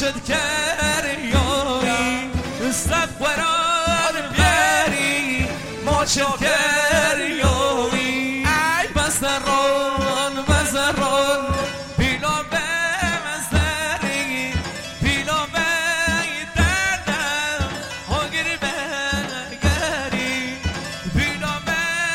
ماجد کریایی صد قرار بیاری ماجد کریایی بزران بزران پیلا به مزدری پیلا به دردم هاگری بگری پیلا به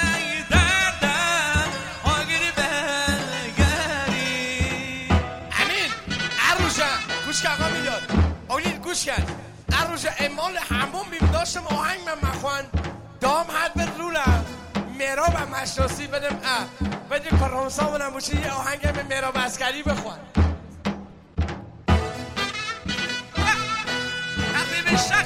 دردم هاگری بگری. امین عروجه گوش که آقا میداد اولین گوش کرد عروجه امال همون بیم داشتم آهنگ من مخوان دام حد بد رولا میراب هم مشناسی بدم بدیم پرانسا منم بوشی یه آهنگ هم میراب اسکری بخوان حبیب شک